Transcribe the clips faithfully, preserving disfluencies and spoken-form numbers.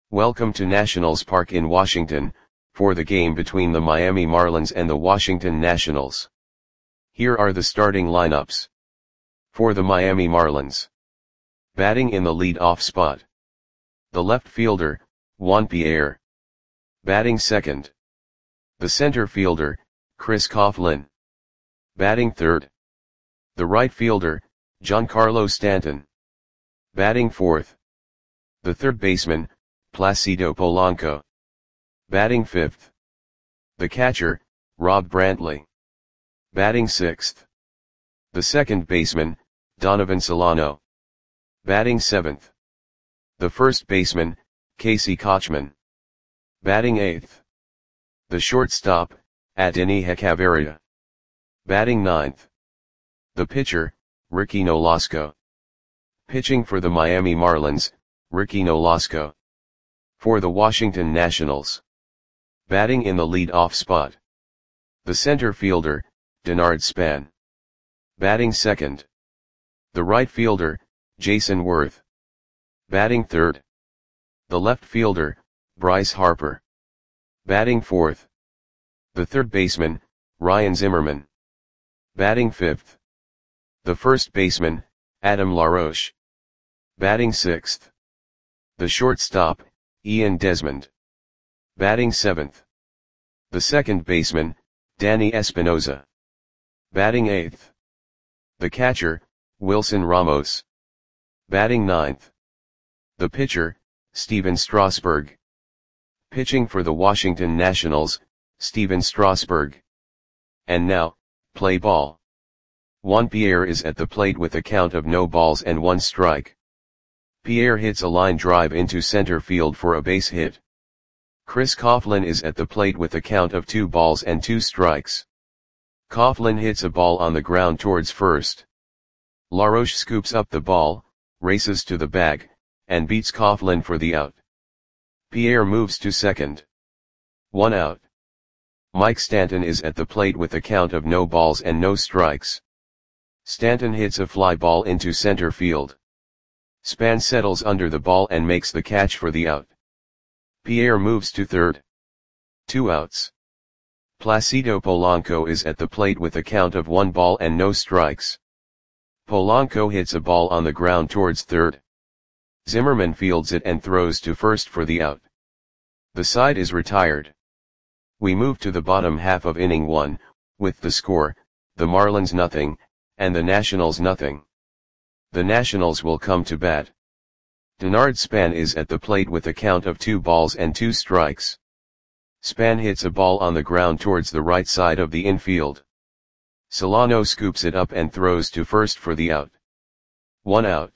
Welcome to Nationals Park in Washington, for the game between the Miami Marlins and the Washington Nationals. Here are the starting lineups. For the Miami Marlins. Batting in the lead-off spot. The left fielder, Juan Pierre. Batting second. The center fielder, Chris Coughlin. Batting third. The right fielder, Giancarlo Stanton. Batting fourth. The third baseman, Placido Polanco. Batting fifth. The catcher, Rob Brantley. Batting sixth. The second baseman, Donovan Solano. Batting seventh. The first baseman, Casey Kotchman. Batting eighth. The shortstop, Adeiny Hechavarria. Batting ninth. The pitcher, Ricky Nolasco. Pitching for the Miami Marlins, Ricky Nolasco. For the Washington Nationals. Batting in the lead-off spot. The center fielder, Denard Span. Batting second. The right fielder, Jason Worth. Batting third. The left fielder, Bryce Harper. Batting fourth. The third baseman, Ryan Zimmerman. Batting fifth. The first baseman, Adam LaRoche. Batting sixth. The shortstop, Ian Desmond. Batting seventh. The second baseman, Danny Espinoza. Batting eighth. The catcher, Wilson Ramos. Batting ninth. The pitcher, Stephen Strasburg. Pitching for the Washington Nationals, Stephen Strasburg. And now, play ball. Juan Pierre is at the plate with a count of no balls and one strike. Pierre hits a line drive into center field for a base hit. Chris Coughlin is at the plate with a count of two balls and two strikes. Coughlin hits a ball on the ground towards first. LaRoche scoops up the ball, races to the bag, and beats Coughlin for the out. Pierre moves to second. One out. Mike Stanton is at the plate with a count of no balls and no strikes. Stanton hits a fly ball into center field. Span settles under the ball and makes the catch for the out. Pierre moves to third. Two outs. Placido Polanco is at the plate with a count of one ball and no strikes. Polanco hits a ball on the ground towards third. Zimmerman fields it and throws to first for the out. The side is retired. We move to the bottom half of inning one, with the score, the Marlins nothing, and the Nationals nothing. The Nationals will come to bat. Denard Span is at the plate with a count of two balls and two strikes. Span hits a ball on the ground towards the right side of the infield. Solano scoops it up and throws to first for the out. One out.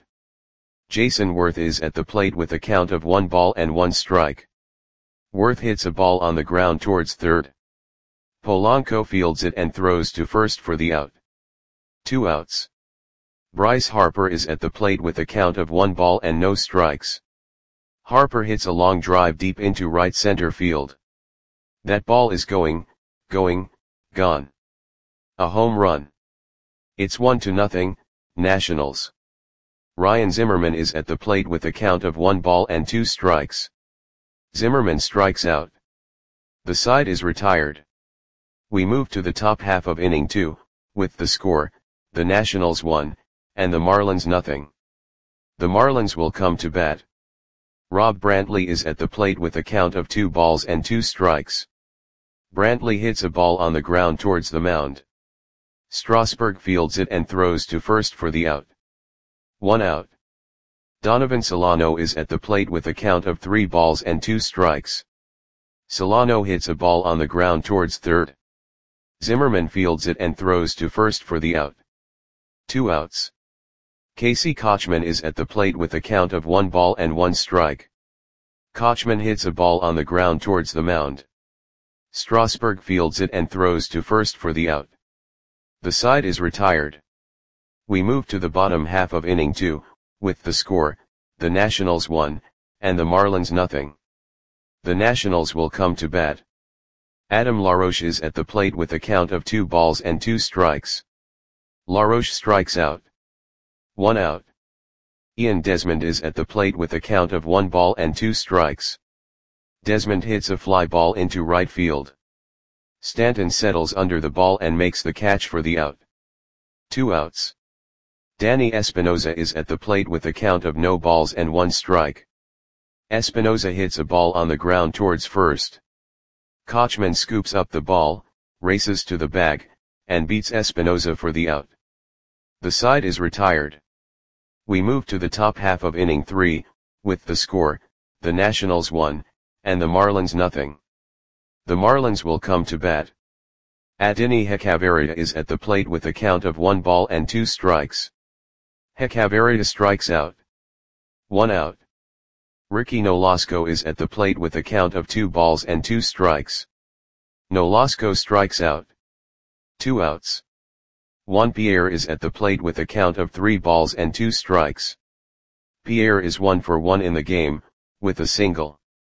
Jason Worth is at the plate with a count of one ball and one strike. Worth hits a ball on the ground towards third. Polanco fields it and throws to first for the out. Two outs. Bryce Harper is at the plate with a count of one ball and no strikes. Harper hits a long drive deep into right center field. That ball is going, going, gone. A home run. It's one to nothing, Nationals. Ryan Zimmerman is at the plate with a count of one ball and two strikes. Zimmerman strikes out. The side is retired. We move to the top half of inning two, with the score, the Nationals one, and the Marlins nothing. The Marlins will come to bat. Rob Brantley is at the plate with a count of two balls and two strikes. Brantley hits a ball on the ground towards the mound. Strasburg fields it and throws to first for the out. One out. Donovan Solano is at the plate with a count of three balls and two strikes. Solano hits a ball on the ground towards third. Zimmerman fields it and throws to first for the out. Two outs. Casey Kotchman is at the plate with a count of one ball and one strike. Kotchman hits a ball on the ground towards the mound. Strasburg fields it and throws to first for the out. The side is retired. We move to the bottom half of inning two, with the score, the Nationals one, and the Marlins nothing. The Nationals will come to bat. Adam LaRoche is at the plate with a count of two balls and two strikes. LaRoche strikes out. One out. Ian Desmond is at the plate with a count of one ball and two strikes. Desmond hits a fly ball into right field. Stanton settles under the ball and makes the catch for the out. Two outs. Danny Espinosa is at the plate with a count of no balls and one strike. Espinosa hits a ball on the ground towards first. Kochman scoops up the ball, races to the bag, and beats Espinosa for the out. The side is retired. We move to the top half of inning three, with the score, the Nationals one, and the Marlins nothing. The Marlins will come to bat. Adeiny Hechavarria is at the plate with a count of one ball and two strikes. Hechavarria strikes out. One out. Ricky Nolasco is at the plate with a count of two balls and two strikes. Nolasco strikes out. Two outs. Juan Pierre is at the plate with a count of three balls and two strikes. Pierre is one for one in the game, with a single.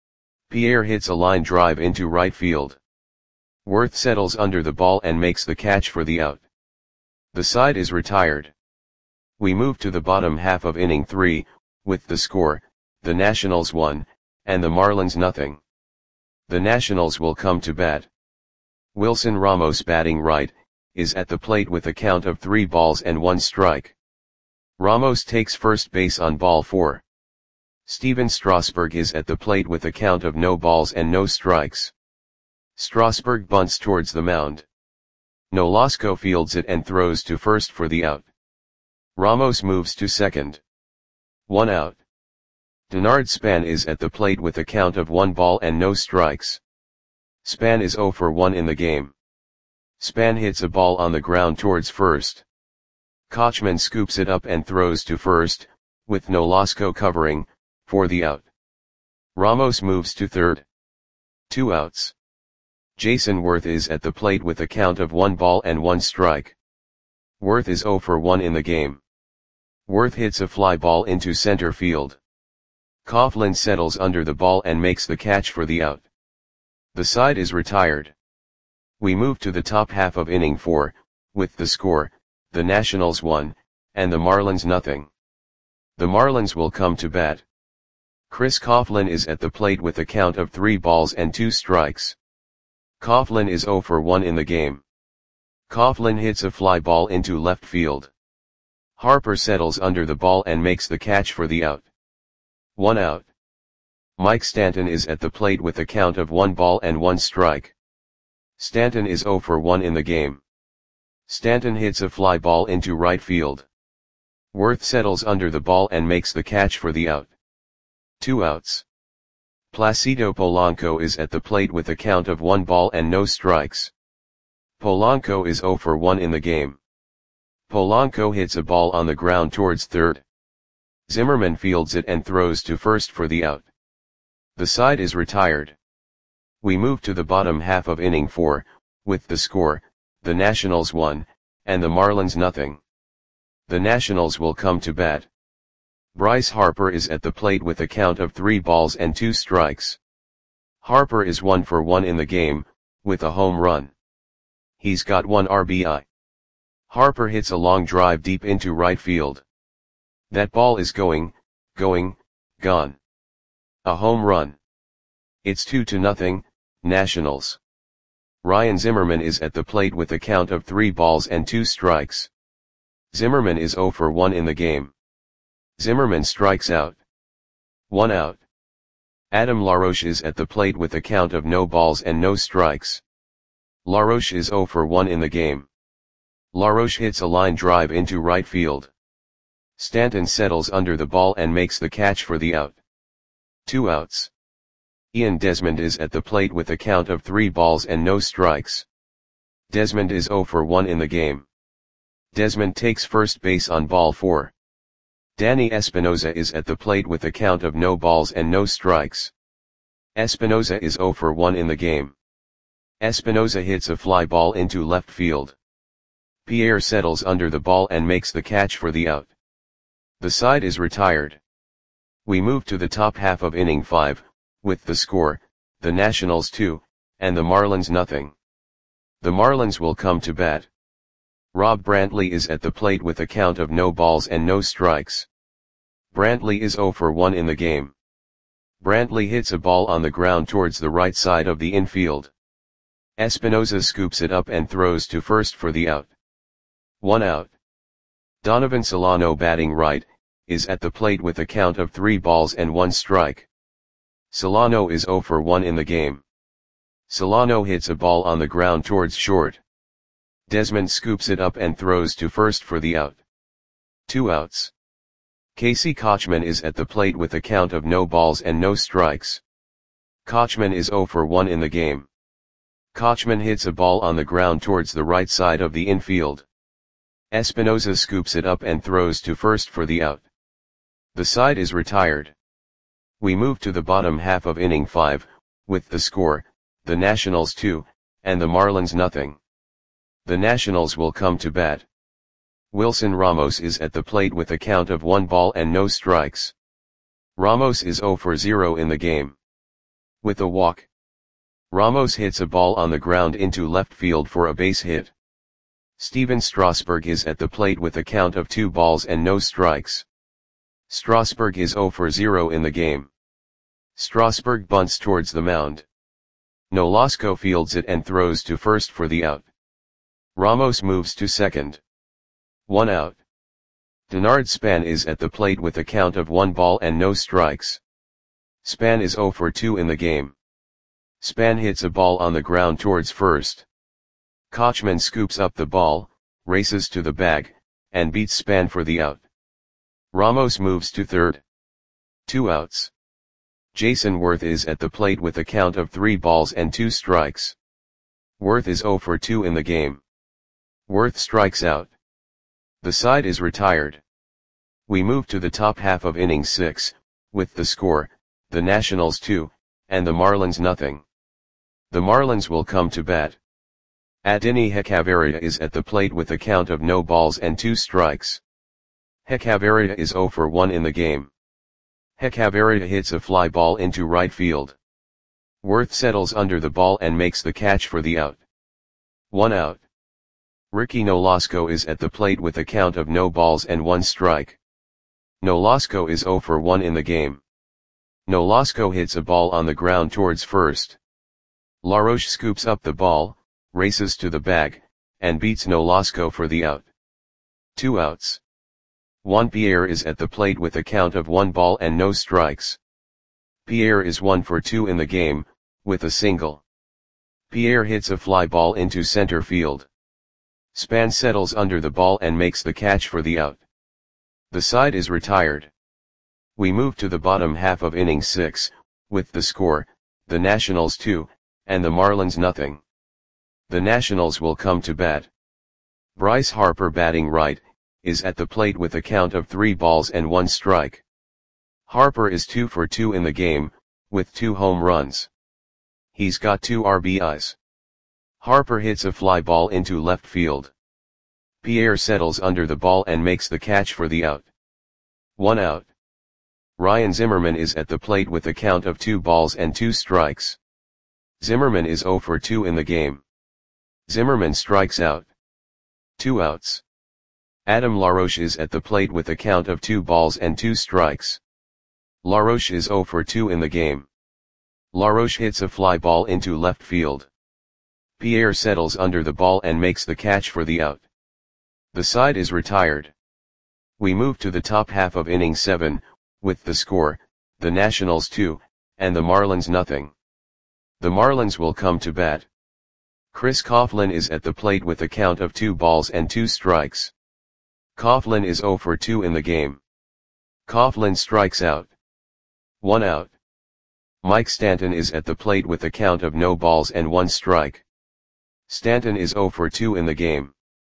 Pierre hits a line drive into right field. Worth settles under the ball and makes the catch for the out. The side is retired. We move to the bottom half of inning three, with the score, the Nationals one, and the Marlins nothing. The Nationals will come to bat. Wilson Ramos, batting right, is at the plate with a count of three balls and one strike. Ramos takes first base on ball four. Steven Strasburg is at the plate with a count of no balls and no strikes. Strasburg bunts towards the mound. Nolasco fields it and throws to first for the out. Ramos moves to second. One out. Denard Span is at the plate with a count of one ball and no strikes. Span is zero for one in the game. Span hits a ball on the ground towards first. Kochman scoops it up and throws to first, with Nolasco covering, for the out. Ramos moves to third. Two outs. Jason Worth is at the plate with a count of one ball and one strike. Worth is zero for one in the game. Worth hits a fly ball into center field. Coughlin settles under the ball and makes the catch for the out. The side is retired. We move to the top half of inning four, with the score, the Nationals one, and the Marlins nothing. The Marlins will come to bat. Chris Coughlin is at the plate with a count of three balls and two strikes. Coughlin is zero for one in the game. Coughlin hits a fly ball into left field. Harper settles under the ball and makes the catch for the out. One out. Mike Stanton is at the plate with a count of one ball and one strike. Stanton is zero for one in the game. Stanton hits a fly ball into right field. Worth settles under the ball and makes the catch for the out. Two outs. Placido Polanco is at the plate with a count of one ball and no strikes. Polanco is zero for one in the game. Polanco hits a ball on the ground towards third. Zimmerman fields it and throws to first for the out. The side is retired. We move to the bottom half of inning four, with the score, the Nationals one, and the Marlins nothing. The Nationals will come to bat. Bryce Harper is at the plate with a count of three balls and two strikes. Harper is one for one in the game, with a home run. He's got one R B I. Harper hits a long drive deep into right field. That ball is going, going, gone. A home run. It's two to nothing, Nationals. Ryan Zimmerman is at the plate with a count of three balls and two strikes. Zimmerman is zero for one in the game. Zimmerman strikes out. One out. Adam LaRoche is at the plate with a count of no balls and no strikes. LaRoche is zero for one in the game. LaRoche hits a line drive into right field. Stanton settles under the ball and makes the catch for the out. Two outs. Ian Desmond is at the plate with a count of three balls and no strikes. Desmond is zero for one in the game. Desmond takes first base on ball four. Danny Espinosa is at the plate with a count of no balls and no strikes. Espinosa is zero for one in the game. Espinosa hits a fly ball into left field. Pierre settles under the ball and makes the catch for the out. The side is retired. We move to the top half of inning five, with the score, the Nationals two, and the Marlins nothing. The Marlins will come to bat. Rob Brantley is at the plate with a count of no balls and no strikes. Brantley is zero for one in the game. Brantley hits a ball on the ground towards the right side of the infield. Espinosa scoops it up and throws to first for the out. One out. Donovan Solano, batting right, is at the plate with a count of three balls and one strike. Solano is zero for one in the game. Solano hits a ball on the ground towards short. Desmond scoops it up and throws to first for the out. Two outs. Casey Kochman is at the plate with a count of no balls and no strikes. Kochman is zero for one in the game. Kochman hits a ball on the ground towards the right side of the infield. Espinosa scoops it up and throws to first for the out. The side is retired. We move to the bottom half of inning five, with the score, the Nationals two, and the Marlins nothing. The Nationals will come to bat. Wilson Ramos is at the plate with a count of one ball and no strikes. Ramos is zero for zero in the game. With a walk, Ramos hits a ball on the ground into left field for a base hit. Steven Strasburg is at the plate with a count of two balls and no strikes. Strasburg is zero for zero in the game. Strasburg bunts towards the mound. Nolasco fields it and throws to first for the out. Ramos moves to second. One out. Denard Span is at the plate with a count of one ball and no strikes. Span is zero for two in the game. Span hits a ball on the ground towards first. Kochman scoops up the ball, races to the bag, and beats Span for the out. Ramos moves to third. Two outs. Jason Worth is at the plate with a count of three balls and two strikes. Worth is zero for two in the game. Worth strikes out. The side is retired. We move to the top half of inning six, with the score, the Nationals two, and the Marlins nothing. The Marlins will come to bat. Adeiny Hechavarria is at the plate with a count of no balls and two strikes. Hechavarria is zero for one in the game. Hechavarria hits a fly ball into right field. Worth settles under the ball and makes the catch for the out. One out. Ricky Nolasco is at the plate with a count of no balls and one strike. Nolasco is zero for one in the game. Nolasco hits a ball on the ground towards first. LaRoche scoops up the ball, races to the bag, and beats Nolasco for the out. Two outs. Juan Pierre is at the plate with a count of one ball and no strikes. Pierre is one for two in the game, with a single. Pierre hits a fly ball into center field. Span settles under the ball and makes the catch for the out. The side is retired. We move to the bottom half of inning six, with the score, the Nationals two, and the Marlins nothing. The Nationals will come to bat. Bryce Harper, batting right, is at the plate with a count of three balls and one strike. Harper is two for two in the game, with two home runs. He's got two R B Is. Harper hits a fly ball into left field. Pierre settles under the ball and makes the catch for the out. One out. Ryan Zimmerman is at the plate with a count of two balls and two strikes. Zimmerman is zero for two in the game. Zimmerman strikes out. Two outs. Adam LaRoche is at the plate with a count of two balls and two strikes. LaRoche is zero for two in the game. LaRoche hits a fly ball into left field. Pierre settles under the ball and makes the catch for the out. The side is retired. We move to the top half of inning seven, with the score, the Nationals two, and the Marlins nothing. The Marlins will come to bat. Chris Coughlin is at the plate with a count of two balls and two strikes. Coughlin is zero for two in the game. Coughlin strikes out. One out. Mike Stanton is at the plate with a count of no balls and one strike. Stanton is zero for two in the game.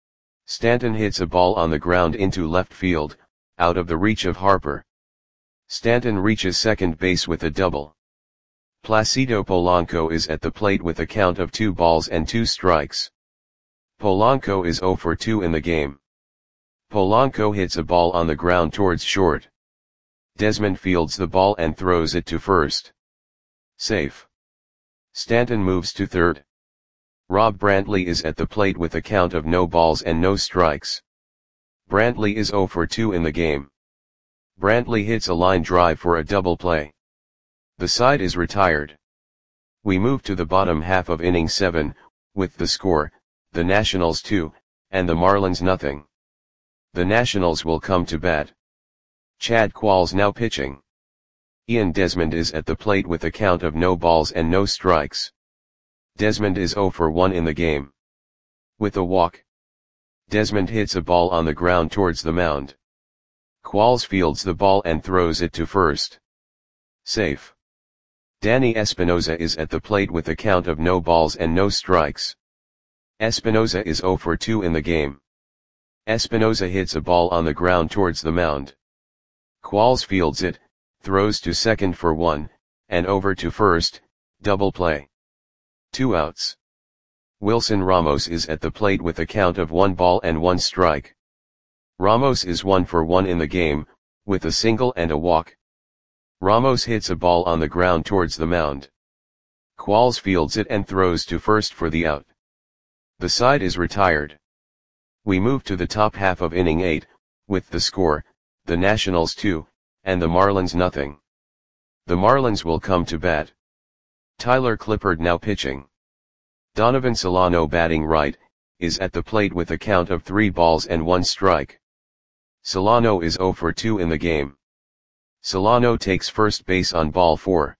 Stanton hits a ball on the ground into left field, out of the reach of Harper. Stanton reaches second base with a double. Placido Polanco is at the plate with a count of two balls and two strikes. Polanco is zero for two in the game. Polanco hits a ball on the ground towards short. Desmond fields the ball and throws it to first. Safe. Stanton moves to third. Rob Brantley is at the plate with a count of no balls and no strikes. Brantley is zero for two in the game. Brantley hits a line drive for a double play. The side is retired. We move to the bottom half of inning seven, with the score, the Nationals two, and the Marlins nothing. The Nationals will come to bat. Chad Qualls now pitching. Ian Desmond is at the plate with a count of no balls and no strikes. Desmond is oh for one in the game. With a walk, Desmond hits a ball on the ground towards the mound. Qualls fields the ball and throws it to first. Safe. Danny Espinosa is at the plate with a count of no balls and no strikes. Espinosa is oh for two in the game. Espinosa hits a ball on the ground towards the mound. Qualls fields it, throws to second for one, and over to first, double play. Two outs. Wilson Ramos is at the plate with a count of one ball and one strike. Ramos is one for one in the game, with a single and a walk. Ramos hits a ball on the ground towards the mound. Qualls fields it and throws to first for the out. The side is retired. We move to the top half of inning eight, with the score, the Nationals two, and the Marlins nothing. The Marlins will come to bat. Tyler Clippard now pitching. Donovan Solano batting right, is at the plate with a count of three balls and one strike. Solano is oh for two in the game. Solano takes first base on ball four.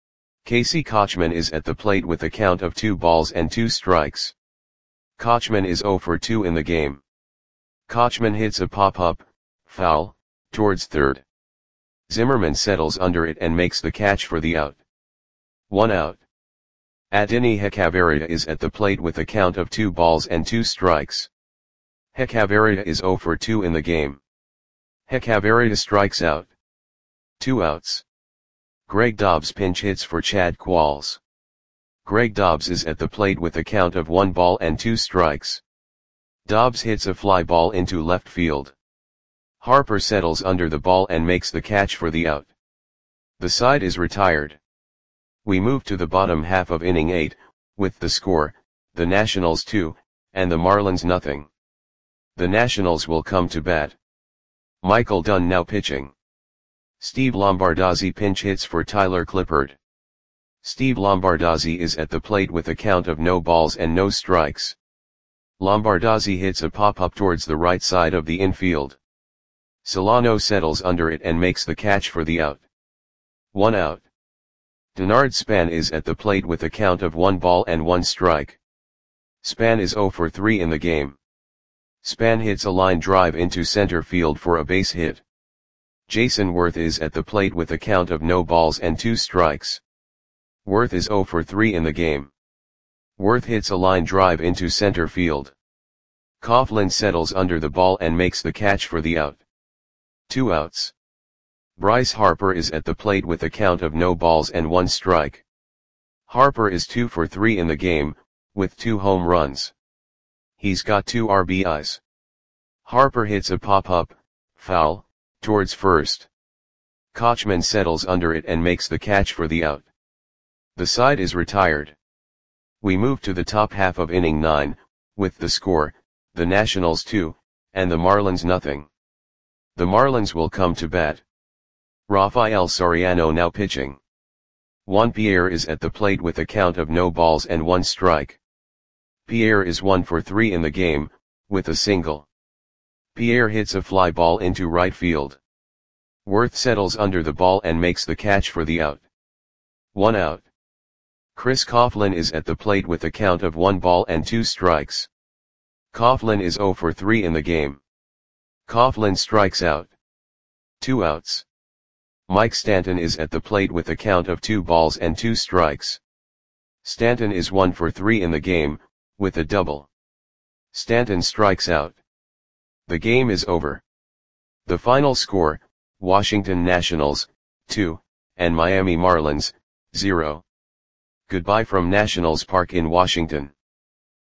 Casey Kotchman is at the plate with a count of two balls and two strikes. Kotchman is oh for two in the game. Kotchman hits a pop-up, foul, towards third. Zimmerman settles under it and makes the catch for the out. One out. Adeiny Hechavarria is at the plate with a count of two balls and two strikes. Hechavarria is oh for two in the game. Hechavarria strikes out. Two outs. Greg Dobbs pinch hits for Chad Qualls. Greg Dobbs is at the plate with a count of one ball and two strikes. Dobbs hits a fly ball into left field. Harper settles under the ball and makes the catch for the out. The side is retired. We move to the bottom half of inning eight, with the score, the Nationals two, and the Marlins nothing. The Nationals will come to bat. Michael Dunn now pitching. Steve Lombardozzi pinch hits for Tyler Clippard. Steve Lombardozzi is at the plate with a count of no balls and no strikes. Lombardozzi hits a pop-up towards the right side of the infield. Solano settles under it and makes the catch for the out. One out. Denard Span is at the plate with a count of one ball and one strike. Span is oh for three in the game. Span hits a line drive into center field for a base hit. Jason Worth is at the plate with a count of no balls and two strikes. Worth is oh for three in the game. Worth hits a line drive into center field. Coughlin settles under the ball and makes the catch for the out. Two outs. Bryce Harper is at the plate with a count of no balls and one strike. Harper is two for three in the game, with two home runs. He's got two R B Is. Harper hits a pop-up, foul, towards first. Kotchman settles under it and makes the catch for the out. The side is retired. We move to the top half of inning nine, with the score, the Nationals two, and the Marlins nothing. The Marlins will come to bat. Rafael Soriano now pitching. Juan Pierre is at the plate with a count of no balls and one strike. Pierre is one for three in the game, with a single. Pierre hits a fly ball into right field. Worth settles under the ball and makes the catch for the out. One out. Chris Coughlin is at the plate with a count of one ball and two strikes. Coughlin is oh for three in the game. Coughlin strikes out. Two outs. Mike Stanton is at the plate with a count of two balls and two strikes. Stanton is one for three in the game, with a double. Stanton strikes out. The game is over. The final score, Washington Nationals, two, and Miami Marlins, zero. Goodbye from Nationals Park in Washington.